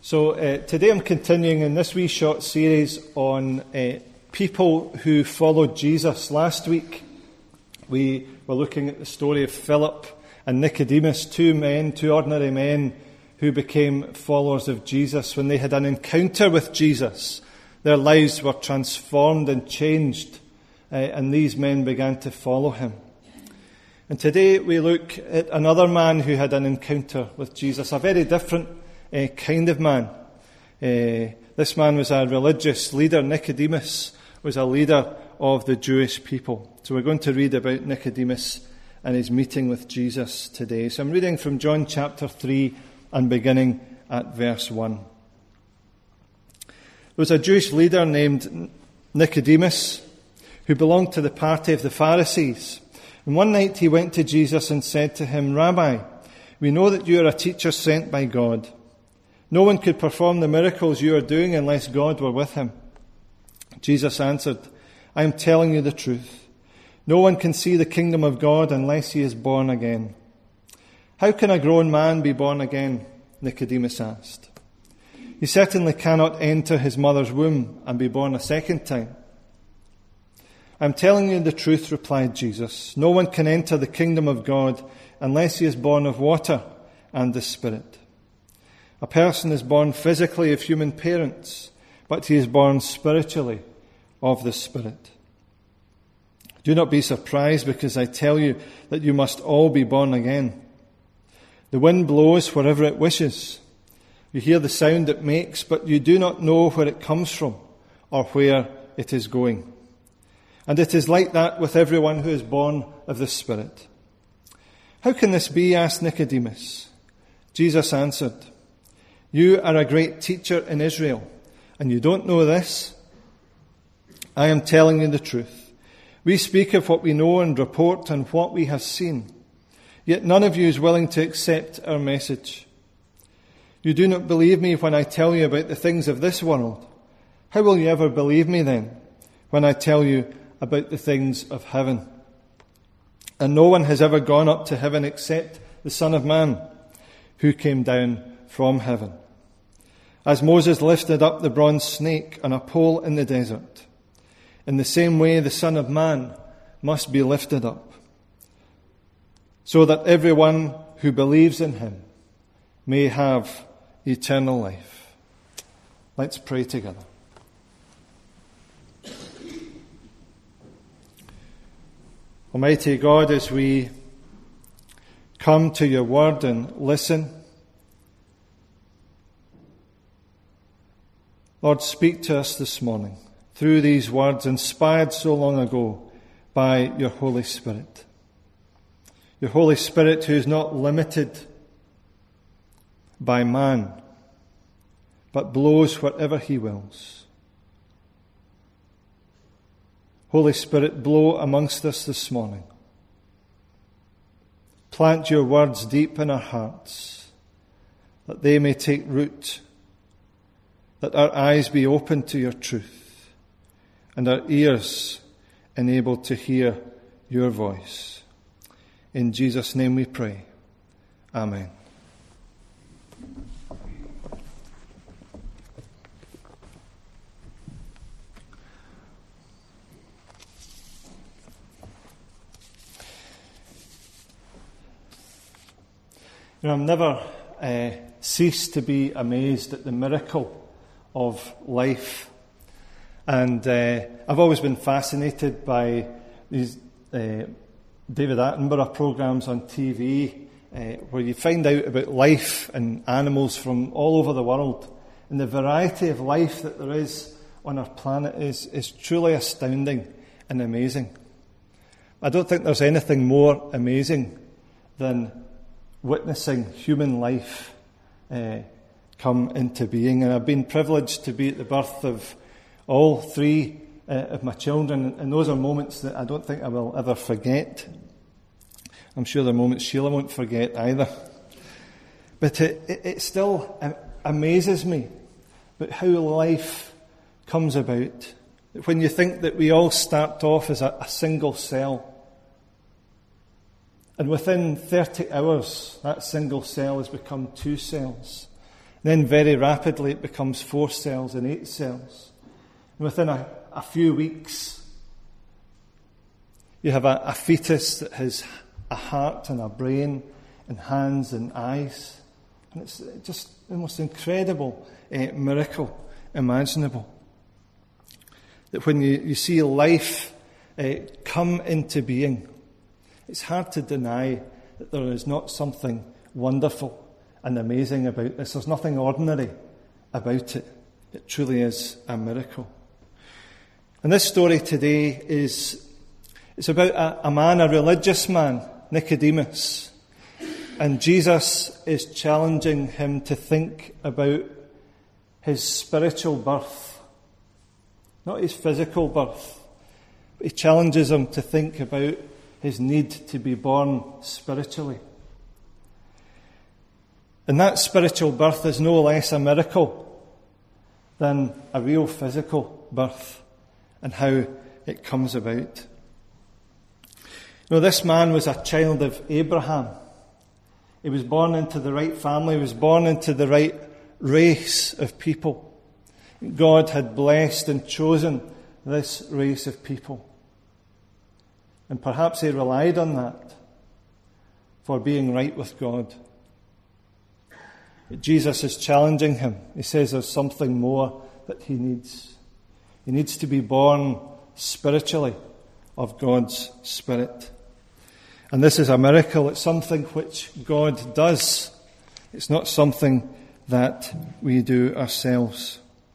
Today I'm continuing in this wee short series on people who followed Jesus. Last week we were looking at the story of Philip and Nicodemus, two ordinary men who became followers of Jesus. When they had an encounter with Jesus, their lives were transformed and changed, and these men began to follow him. And today we look at another man who had an encounter with Jesus, a very different kind of man. This man was a religious leader. Nicodemus was a leader of the Jewish people. So we're going to read about Nicodemus and his meeting with Jesus today. So I'm reading from John chapter 3 and beginning at verse 1. There was a Jewish leader named Nicodemus who belonged to the party of the Pharisees. And one night he went to Jesus and said to him, "Rabbi, we know that you are a teacher sent by God. No one could perform the miracles you are doing unless God were with him." Jesus answered, "I am telling you the truth. No one can see the kingdom of God unless he is born again." "How can a grown man be born again?" Nicodemus asked. "He certainly cannot enter his mother's womb and be born a second time." "I am telling you the truth," replied Jesus. "No one can enter the kingdom of God unless he is born of water and the Spirit. A person is born physically of human parents, but he is born spiritually of the Spirit. Do not be surprised because I tell you that you must all be born again. The wind blows wherever it wishes. You hear the sound it makes, but you do not know where it comes from or where it is going. And it is like that with everyone who is born of the Spirit." "How can this be?" asked Nicodemus. Jesus answered, "You are a great teacher in Israel, and you don't know this? I am telling you the truth. We speak of what we know and report on what we have seen, yet none of you is willing to accept our message. You do not believe me when I tell you about the things of this world. How will you ever believe me then when I tell you about the things of heaven? And no one has ever gone up to heaven except the Son of Man, who came down from heaven. As Moses lifted up the bronze snake on a pole in the desert, in the same way the Son of Man must be lifted up, so that everyone who believes in him may have eternal life." Let's pray together. Almighty God, as we come to your word and listen, Lord, speak to us this morning through these words inspired so long ago by your Holy Spirit. Your Holy Spirit who is not limited by man, but blows wherever he wills. Holy Spirit, blow amongst us this morning. Plant your words deep in our hearts, that they may take root, that our eyes be open to your truth, and our ears enabled to hear your voice. In Jesus' name we pray. Amen. You know, I've never ceased to be amazed at the miracle of life. And I've always been fascinated by these David Attenborough programs on TV where you find out about life and animals from all over the world. And the variety of life that there is on our planet is truly astounding and amazing. I don't think there's anything more amazing than witnessing human life come into being. And I've been privileged to be at the birth of all three of my children, and those are moments that I don't think I will ever forget. I'm sure they're moments Sheila won't forget either. But it still amazes me about how life comes about. When you think that we all start off as a single cell, and within 30 hours, that single cell has become two cells. Then very rapidly it becomes 4 cells and 8 cells. And within a few weeks, you have a fetus that has a heart and a brain and hands and eyes. And it's just the most incredible miracle imaginable. That when you see life come into being, it's hard to deny that there is not something wonderful and amazing about this. There's nothing ordinary about it. It truly is a miracle. And this story today it's about a man, a religious man, Nicodemus. And Jesus is challenging him to think about his spiritual birth, not his physical birth. But he challenges him to think about his need to be born spiritually. And that spiritual birth is no less a miracle than a real physical birth and how it comes about. This man was a child of Abraham. He was born into the right family. He was born into the right race of people. God had blessed and chosen this race of people. And perhaps he relied on that for being right with God. But Jesus is challenging him. He says there's something more that he needs. He needs to be born spiritually of God's Spirit. And this is a miracle. It's something which God does. It's not something that we do ourselves.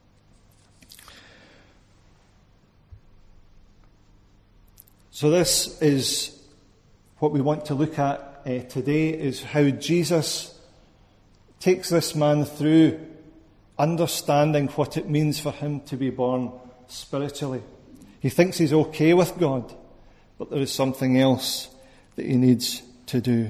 So this is what we want to look at today, is how Jesus takes this man through understanding what it means for him to be born spiritually. He thinks he's okay with God, but there is something else that he needs to do.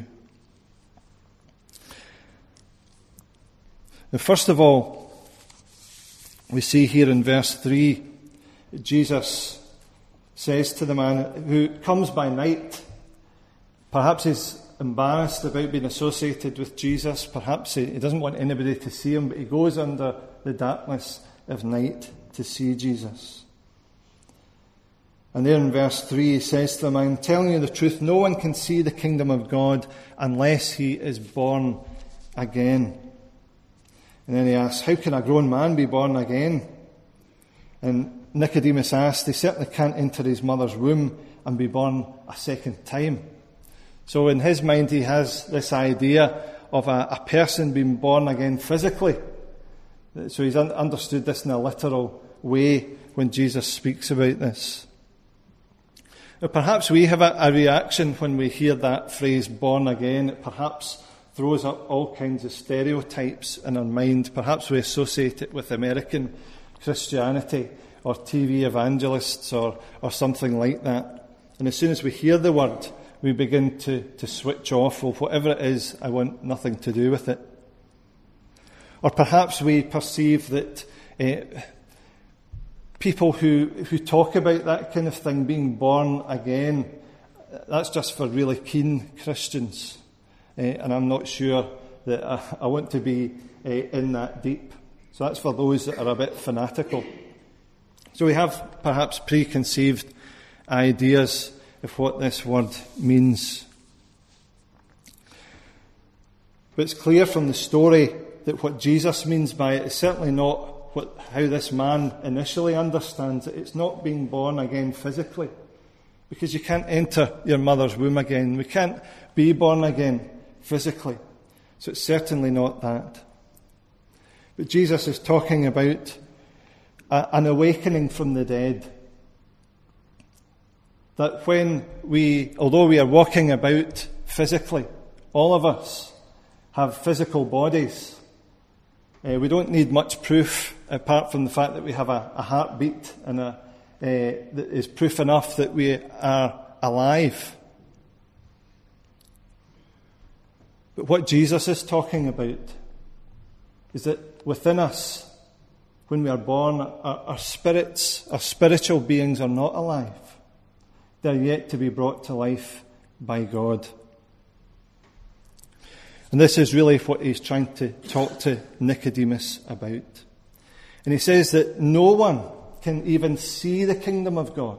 Now, first of all, we see here in verse 3, Jesus says to the man who comes by night, perhaps he's embarrassed about being associated with Jesus, perhaps he doesn't want anybody to see him, but he goes under the darkness of night to see Jesus. And there in verse 3 he says to them, "I am telling you the truth, no one can see the kingdom of God unless he is born again." And then he asks, "How can a grown man be born again?" And Nicodemus asked, "He certainly can't enter his mother's womb and be born a second time." So in his mind he has this idea of a person being born again physically. So he's understood this in a literal way when Jesus speaks about this. Now, perhaps we have a reaction when we hear that phrase, born again. It perhaps throws up all kinds of stereotypes in our mind. Perhaps we associate it with American Christianity or TV evangelists or something like that. And as soon as we hear the word, we begin to switch off. Well, whatever it is, I want nothing to do with it. Or perhaps we perceive that people who talk about that kind of thing, being born again, that's just for really keen Christians. And I'm not sure that I want to be in that deep. So that's for those that are a bit fanatical. So we have perhaps preconceived ideas of what this word means. But it's clear from the story that what Jesus means by it is certainly not how this man initially understands it. It's not being born again physically, because you can't enter your mother's womb again. We can't be born again physically. So it's certainly not that. But Jesus is talking about an awakening from the dead. That although we are walking about physically, all of us have physical bodies. We don't need much proof apart from the fact that we have a heartbeat and that is proof enough that we are alive. But what Jesus is talking about is that within us, when we are born, our spirits, our spiritual beings are not alive. They're yet to be brought to life by God. And this is really what he's trying to talk to Nicodemus about. And he says that no one can even see the kingdom of God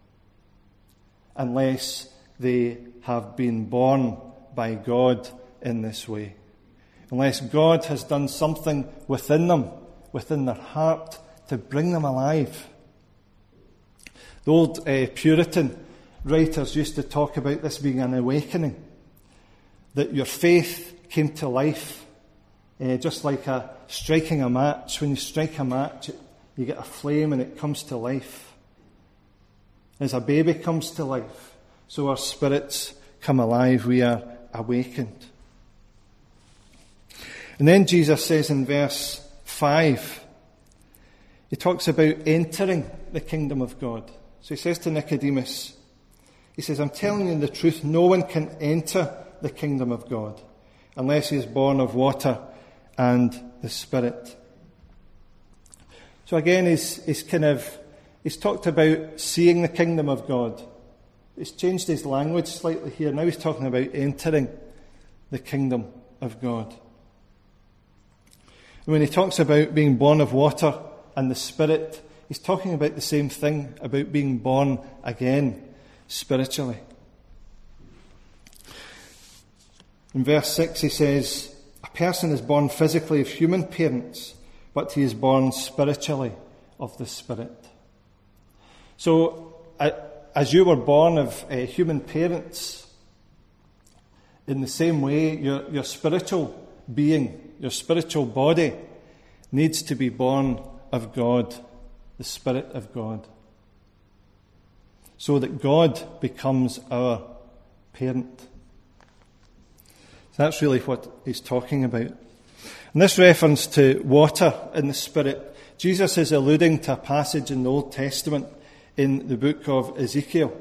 unless they have been born by God in this way. Unless God has done something within them, within their heart, to bring them alive. The old Puritan writers used to talk about this being an awakening, that your faith came to life, just like striking a match. When you strike a match, you get a flame and it comes to life. As a baby comes to life, so our spirits come alive. We are awakened. And then Jesus says in verse 5, he talks about entering the kingdom of God. So he says to Nicodemus, he says, I'm telling you the truth, no one can enter the kingdom of God unless he is born of water and the Spirit. So again, he's talked about seeing the kingdom of God. He's changed his language slightly here. Now he's talking about entering the kingdom of God. And when he talks about being born of water and the Spirit, he's talking about the same thing, about being born again spiritually. In verse 6 he says, a person is born physically of human parents, but he is born spiritually of the Spirit. So, as you were born of human parents, in the same way, your spiritual being, your spiritual body, needs to be born of God, the Spirit of God, so that God becomes our parent. So that's really what he's talking about. And this reference to water and the Spirit, Jesus is alluding to a passage in the Old Testament in the book of Ezekiel.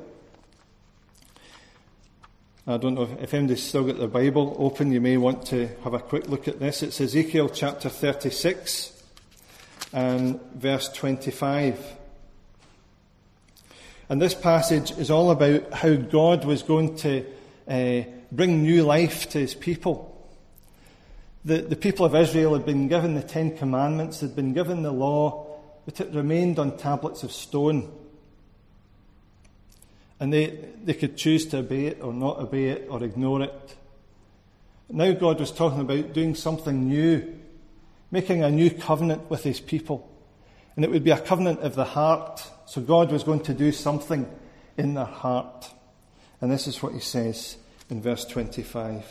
I don't know if anybody's still got their Bible open, you may want to have a quick look at this. It's Ezekiel chapter 36 and verse 25. And this passage is all about how God was going to bring new life to his people. The people of Israel had been given the Ten Commandments, had been given the law, but it remained on tablets of stone. And they could choose to obey it or not obey it or ignore it. Now God was talking about doing something new, making a new covenant with his people. And it would be a covenant of the heart. So God was going to do something in their heart. And this is what he says in verse 25.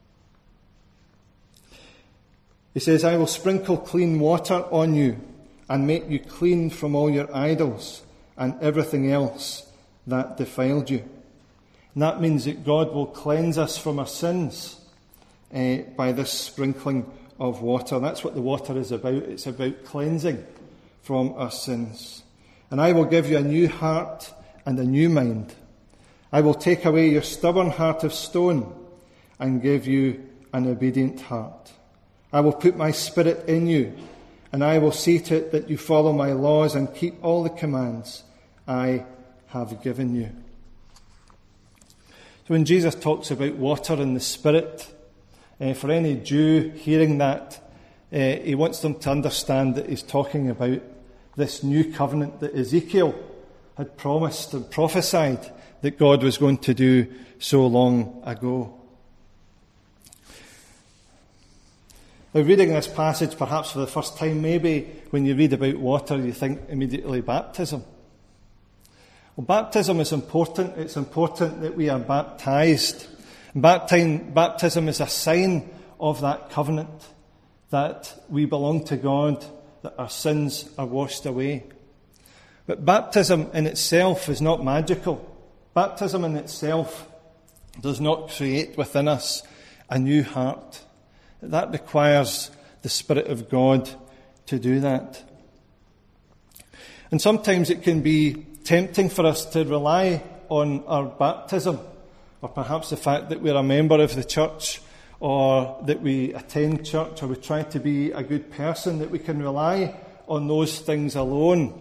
He says, I will sprinkle clean water on you and make you clean from all your idols and everything else that defiled you. And that means that God will cleanse us from our sins by this sprinkling of water. That's what the water is about. It's about cleansing from our sins. And I will give you a new heart and a new mind. I will take away your stubborn heart of stone and give you an obedient heart. I will put my spirit in you, and I will see to it that you follow my laws and keep all the commands I have given you. So when Jesus talks about water and the Spirit, for any Jew hearing that, he wants them to understand that he's talking about this new covenant that Ezekiel had promised and prophesied that God was going to do so long ago. Now, reading this passage perhaps for the first time, maybe when you read about water you think immediately baptism. Well, baptism is important. It's important that we are baptized. Baptism is a sign of that covenant, that we belong to God, that our sins are washed away. But baptism in itself is not magical. Baptism in itself does not create within us a new heart. That requires the Spirit of God to do that. And sometimes it can be tempting for us to rely on our baptism, or perhaps the fact that we're a member of the church, or that we attend church, or we try to be a good person, that we can rely on those things alone,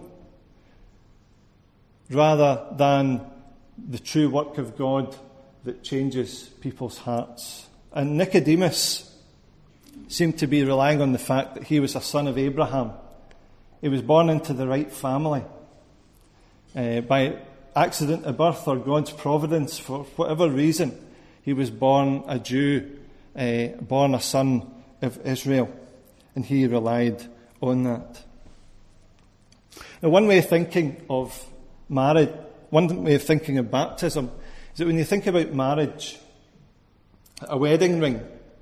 rather than the true work of God that changes people's hearts And Nicodemus seemed to be relying on the fact that he was a son of Abraham. He was born into the right family. By accident of birth or God's providence, for whatever reason, he was born a Jew, born a son of Israel, and he relied on that. Now, one way of thinking of marriage, one way of thinking of baptism, is that when you think about marriage, a wedding ring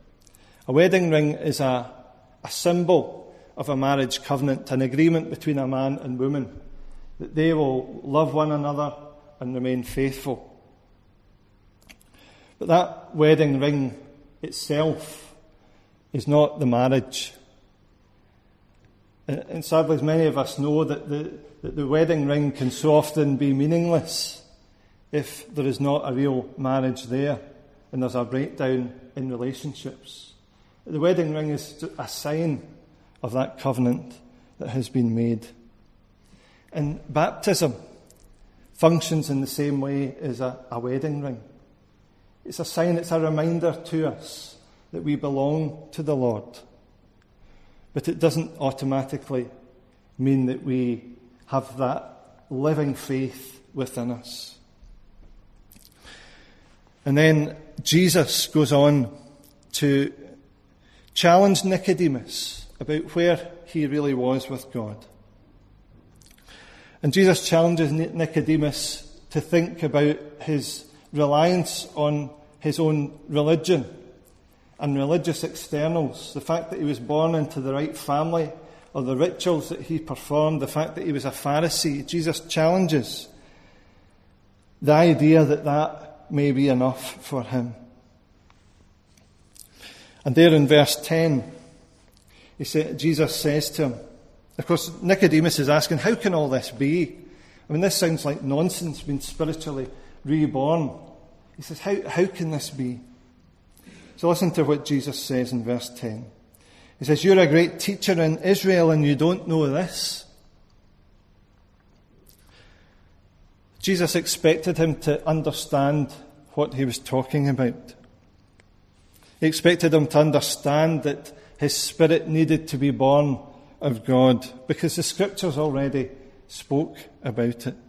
is a symbol of a marriage covenant, an agreement between a man and woman, that they will love one another and remain faithful. But that wedding ring itself is not the marriage. And sadly, as many of us know, that the wedding ring can so often be meaningless if there is not a real marriage there and there's a breakdown in relationships. The wedding ring is a sign of that covenant that has been made. And baptism functions in the same way as a wedding ring. It's a sign, it's a reminder to us that we belong to the Lord. But it doesn't automatically mean that we have that living faith within us. And then Jesus goes on to challenge Nicodemus about where he really was with God. And Jesus challenges Nicodemus to think about his reliance on his own religion and religious externals, the fact that he was born into the right family, or the rituals that he performed, the fact that he was a Pharisee. Jesus challenges the idea that that may be enough for him. And there in verse 10, Jesus says to him, of course, Nicodemus is asking, how can all this be? I mean, this sounds like nonsense, being spiritually reborn. He says, how can this be? So listen to what Jesus says in verse 10. He says, you're a great teacher in Israel and you don't know this? Jesus expected him to understand what he was talking about. He expected him to understand that his spirit needed to be born of God, because the Scriptures already spoke about it.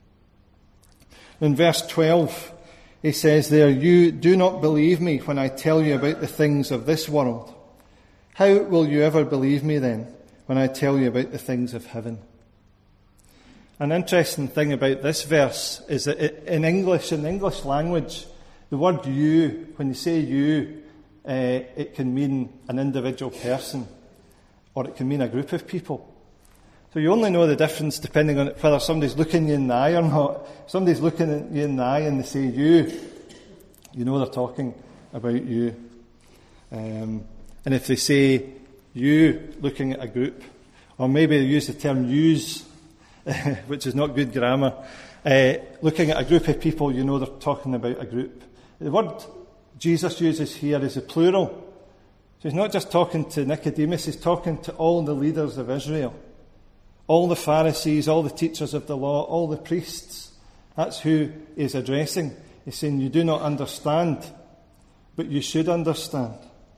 In verse 12, he says there, you do not believe me when I tell you about the things of this world. How will you ever believe me then when I tell you about the things of heaven? An interesting thing about this verse is that in the English language, the word you, when you say you, it can mean an individual person, or it can mean a group of people. So you only know the difference depending on whether somebody's looking you in the eye or not. If somebody's looking at you in the eye and they say you know they're talking about you. And if they say you looking at a group, or maybe they use the term yous, which is not good grammar, looking at a group of people, you know they're talking about a group. The word Jesus uses here is a plural. So he's not just talking to Nicodemus, he's talking to all the leaders of Israel. All the Pharisees, all the teachers of the law, all the priests. That's who he's addressing. He's saying, you do not understand, but you should understand.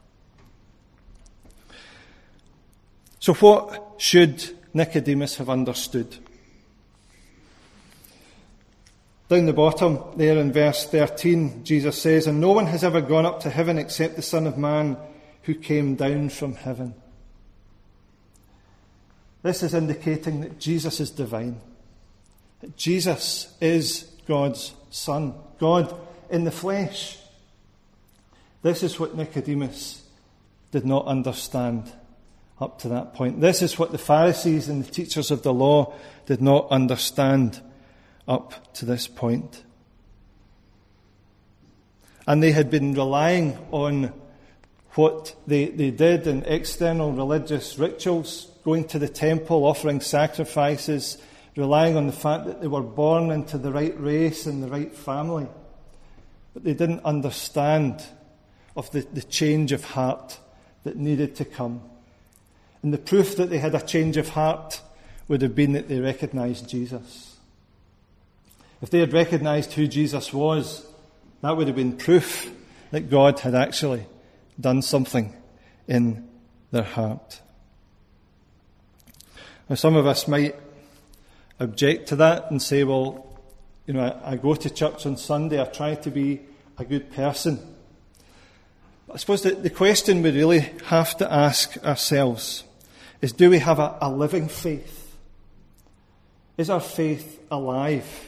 So what should Nicodemus have understood? Down the bottom there in verse 13, Jesus says, and no one has ever gone up to heaven except the Son of Man who came down from heaven. This is indicating that Jesus is divine. That Jesus is God's Son. God in the flesh. This is what Nicodemus did not understand up to that point. This is what the Pharisees and the teachers of the law did not understand up to this point. And they had been relying on what they did in external religious rituals, going to the temple, offering sacrifices, relying on the fact that they were born into the right race and the right family. But they didn't understand of the change of heart that needed to come. And the proof that they had a change of heart would have been that they recognized Jesus. If they had recognized who Jesus was, that would have been proof that God had actually done something in their heart. Now, some of us might object to that and say, well, I go to church on Sunday, I try to be a good person. But I suppose that the question we really have to ask ourselves is, do we have a living faith? Is our faith alive?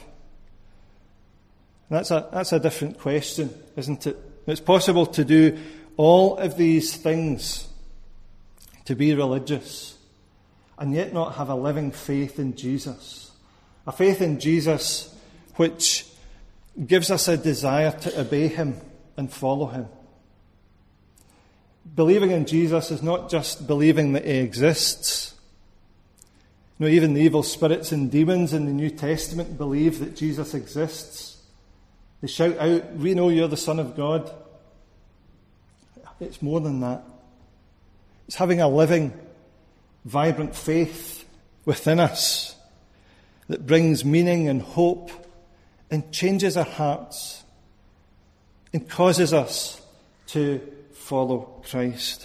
And that's a different question, isn't it? It's possible to do all of these things, to be religious, and yet not have a living faith in Jesus. A faith in Jesus which gives us a desire to obey him and follow him. Believing in Jesus is not just believing that he exists. Even the evil spirits and demons in the New Testament believe that Jesus exists. They shout out, "We know you're the Son of God." It's more than that. It's having a living, vibrant faith within us that brings meaning and hope and changes our hearts and causes us to follow Christ.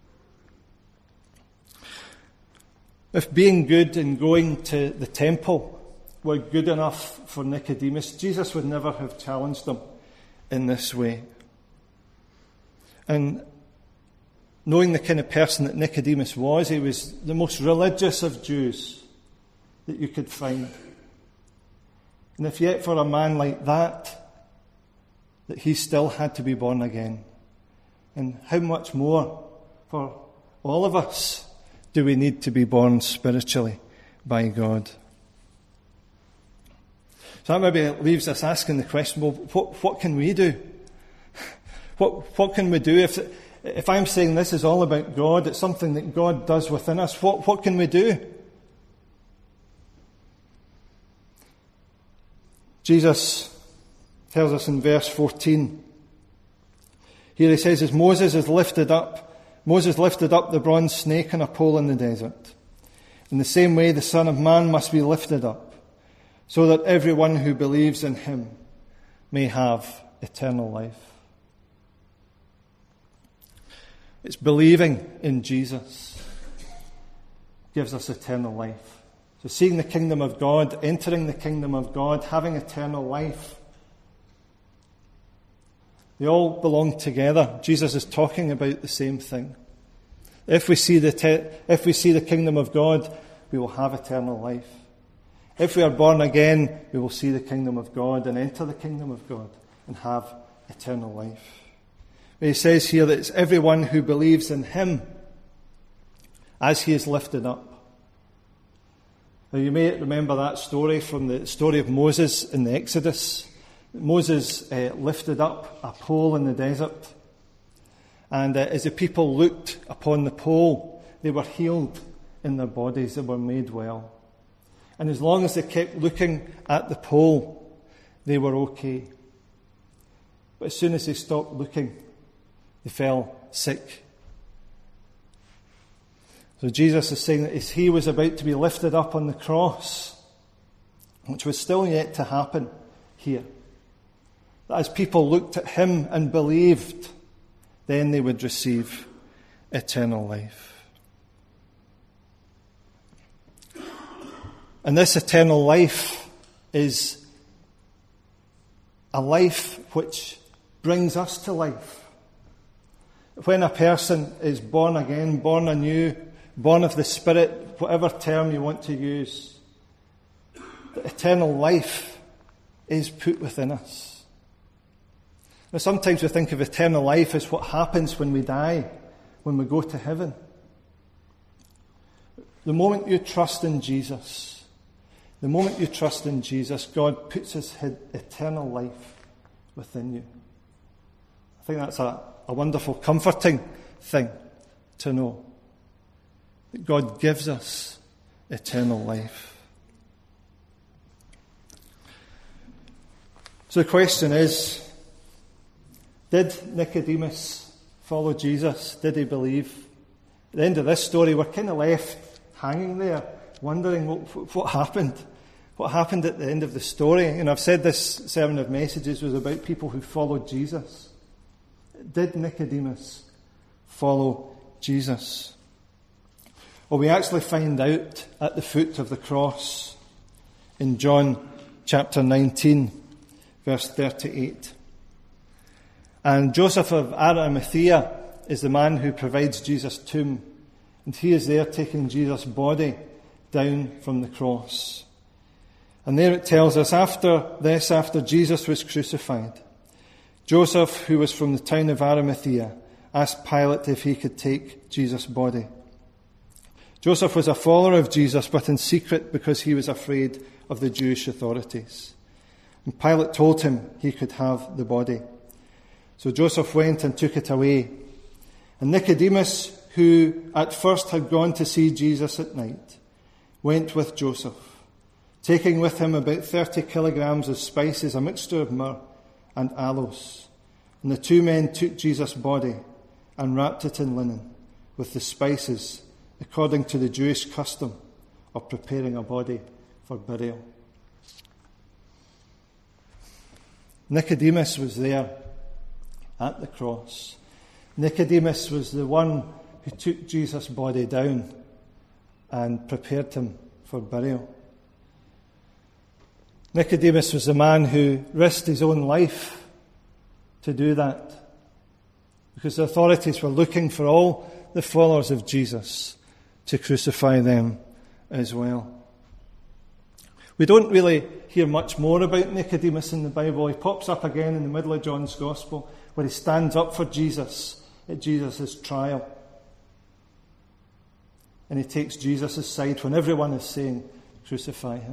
If being good and going to the temple were good enough for Nicodemus, Jesus would never have challenged them in this way. And knowing the kind of person that Nicodemus was, he was the most religious of Jews that you could find. And if yet for a man like that he still had to be born again, and how much more for all of us do we need to be born spiritually by God? So that maybe leaves us asking the question, well, what can we do? What can we do if I'm saying this is all about God, it's something that God does within us, what can we do? Jesus tells us in verse 14, here he says, as Moses lifted up the bronze snake on a pole in the desert. In the same way, the Son of Man must be lifted up, so that everyone who believes in him may have eternal life. It's believing in Jesus gives us eternal life. So seeing the kingdom of God, entering the kingdom of God, having eternal life, they all belong together. Jesus is talking about the same thing. If we see the kingdom of God, we will have eternal life. If we are born again, we will see the kingdom of God and enter the kingdom of God and have eternal life. He says here that it's everyone who believes in him as he is lifted up. Now you may remember that story from the story of Moses in the Exodus. Moses lifted up a pole in the desert, and as the people looked upon the pole, they were healed in their bodies, they were made well. And as long as they kept looking at the pole, they were okay. But as soon as they stopped looking, they fell sick. So Jesus is saying that as he was about to be lifted up on the cross, which was still yet to happen here, that as people looked at him and believed, then they would receive eternal life. And this eternal life is a life which brings us to life. When a person is born again, born anew, born of the Spirit, whatever term you want to use, the eternal life is put within us. Now, sometimes we think of eternal life as what happens when we die, when we go to heaven. The moment you trust in Jesus, God puts his eternal life within you. I think that's a wonderful, comforting thing to know, that God gives us eternal life. So the question is, did Nicodemus follow Jesus? Did he believe? At the end of this story, we're kind of left hanging there, wondering what happened. What happened at the end of the story? I've said this sermon of messages was about people who followed Jesus. Did Nicodemus follow Jesus? Well, we actually find out at the foot of the cross in John chapter 19, verse 38. And Joseph of Arimathea is the man who provides Jesus' tomb, and he is there taking Jesus' body down from the cross. And there it tells us, after Jesus was crucified, Joseph, who was from the town of Arimathea, asked Pilate if he could take Jesus' body. Joseph was a follower of Jesus, but in secret because he was afraid of the Jewish authorities. And Pilate told him he could have the body. So Joseph went and took it away. And Nicodemus, who at first had gone to see Jesus at night, went with Joseph, taking with him about 30 kilograms of spices, a mixture of myrrh and aloes. And the two men took Jesus' body and wrapped it in linen with the spices, according to the Jewish custom of preparing a body for burial. Nicodemus was there at the cross. Nicodemus was the one who took Jesus' body down and prepared him for burial. Nicodemus was the man who risked his own life to do that, because the authorities were looking for all the followers of Jesus to crucify them as well. We don't really hear much more about Nicodemus in the Bible. He pops up again in the middle of John's Gospel, where he stands up for Jesus at Jesus' trial. And he takes Jesus' side when everyone is saying, crucify him.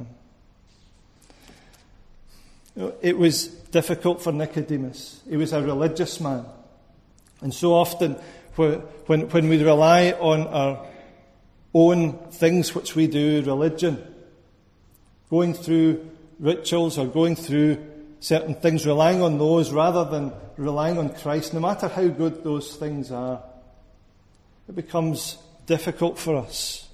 It was difficult for Nicodemus. He was a religious man. And so often, when we rely on our own things which we do, religion, going through rituals or going through certain things, relying on those rather than relying on Christ, no matter how good those things are, it becomes difficult for us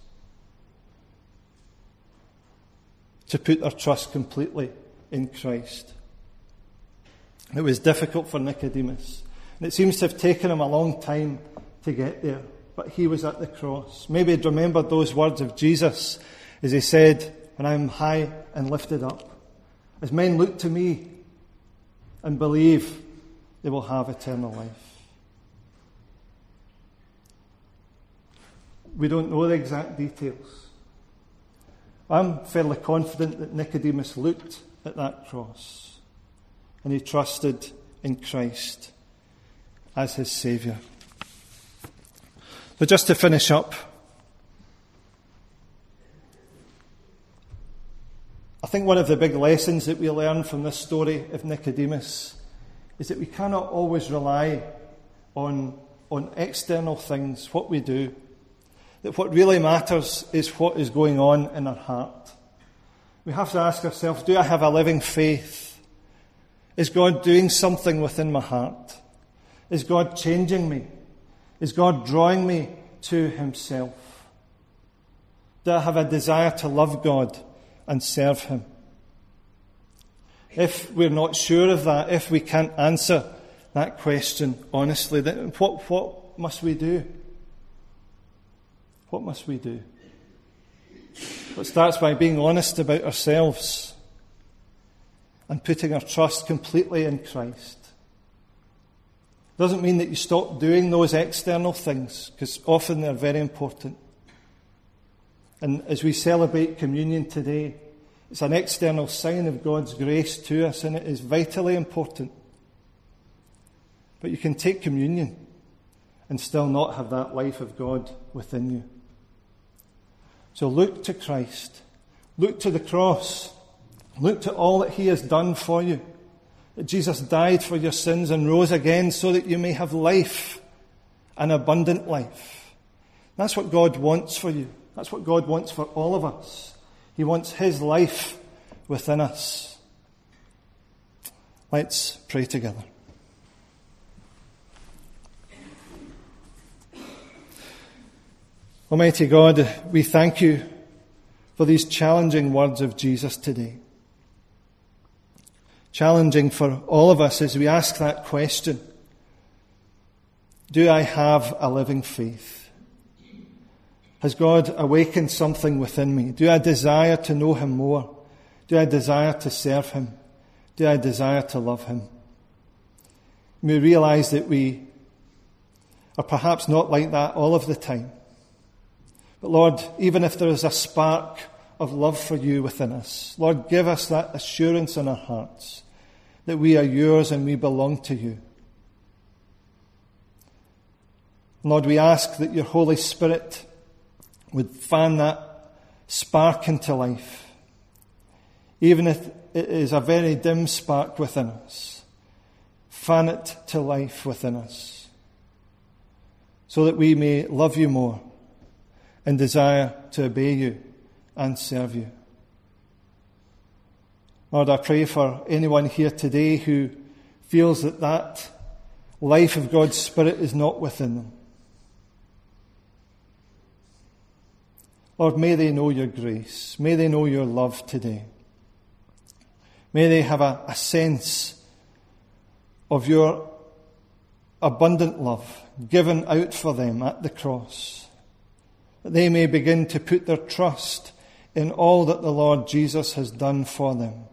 to put our trust completely in Christ. It was difficult for Nicodemus, and it seems to have taken him a long time to get there, but he was at the cross. Maybe he'd remembered those words of Jesus as he said, "When I am high and lifted up, as men look to me and believe, they will have eternal life." We don't know the exact details. I'm fairly confident that Nicodemus looked at that cross and he trusted in Christ as his Saviour. But just to finish up, I think one of the big lessons that we learn from this story of Nicodemus is that we cannot always rely on external things, what we do. That what really matters is what is going on in our heart. We have to ask ourselves, do I have a living faith? Is God doing something within my heart? Is God changing me? Is God drawing me to himself? Do I have a desire to love God and serve him? If we're not sure of that, if we can't answer that question honestly, then what must we do? What must we do? Well, it starts by being honest about ourselves and putting our trust completely in Christ. It doesn't mean that you stop doing those external things, because often they're very important. And as we celebrate communion today, it's an external sign of God's grace to us, and it is vitally important. But you can take communion and still not have that life of God within you. So look to Christ. Look to the cross. Look to all that he has done for you. That Jesus died for your sins and rose again so that you may have life, an abundant life. That's what God wants for you. That's what God wants for all of us. He wants his life within us. Let's pray together. Almighty God, we thank you for these challenging words of Jesus today. Challenging for all of us as we ask that question. Do I have a living faith? Has God awakened something within me? Do I desire to know him more? Do I desire to serve him? Do I desire to love him? We realize that we are perhaps not like that all of the time. But Lord, even if there is a spark of love for you within us, Lord, give us that assurance in our hearts that we are yours and we belong to you. Lord, we ask that your Holy Spirit would fan that spark into life, even if it is a very dim spark within us. Fan it to life within us, so that we may love you more and desire to obey you and serve you. Lord, I pray for anyone here today who feels that that life of God's Spirit is not within them. Lord, may they know your grace. May they know your love today. May they have a sense of your abundant love given out for them at the cross, that they may begin to put their trust in all that the Lord Jesus has done for them.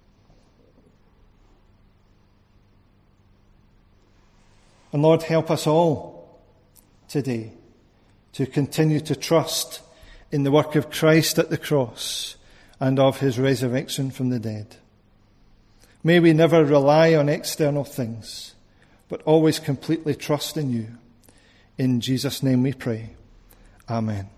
And Lord, help us all today to continue to trust in the work of Christ at the cross and of his resurrection from the dead. May we never rely on external things, but always completely trust in you. In Jesus' name we pray. Amen.